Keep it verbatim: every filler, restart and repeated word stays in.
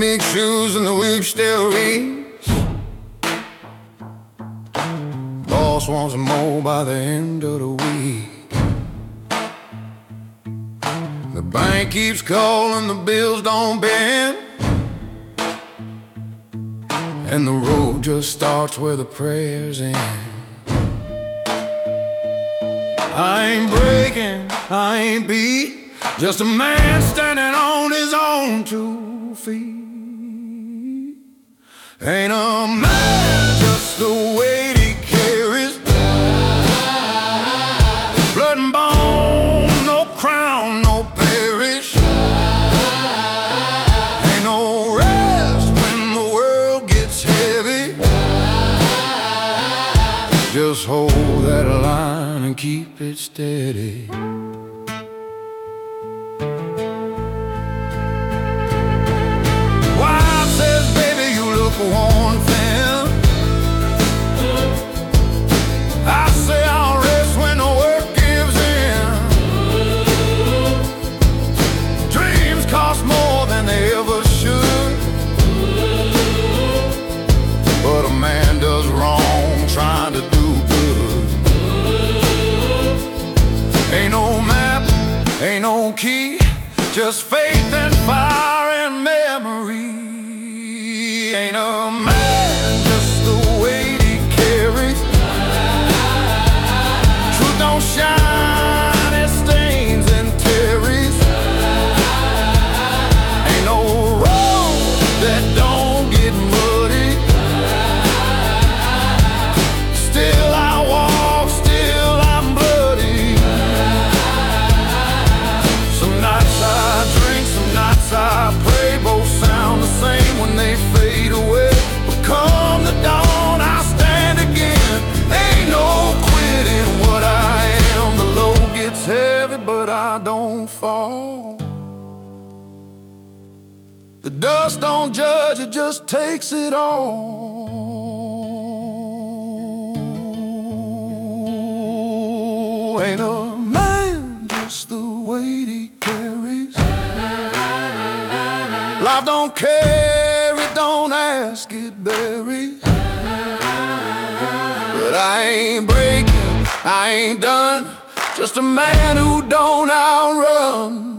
weak shoes and the weak still reach. Boss wants more by the end of the week. The bank keeps calling, the bills don't bend, and the road just starts where the prayers end. I ain't breaking, I ain't beat, just a man standing on his own two feet. Ain't a man, just the weight he carries. Blood and bone, no crown, no parish. Ain't no rest when the world gets heavy. Just hold that line and keep it steady. Wife says, baby, you look worn thin. I say I'll rest when the work gives in. Dreams cost more than they ever should, but a man does wrong trying to do good. Ain't no map, ain't no key, just faith and fire and memory. Ain't a man, just the weight he carries. Truth don't shine, it stains and tarries. Ain't no road that don't get muddy. Still I walk, still I'm bloody. Some nights I drink, some nights I pray. Both sound the same when they fade away. But come the dawn, I stand again. Ain't no quitting what I am. The load gets heavy, but I don't fall. The dust don't judge, it just takes it all. Ain't a man, just the weight he carries. Life don't care, it don't ask, it buries. But I ain't breaking, I ain't done, just a man who don't outrun.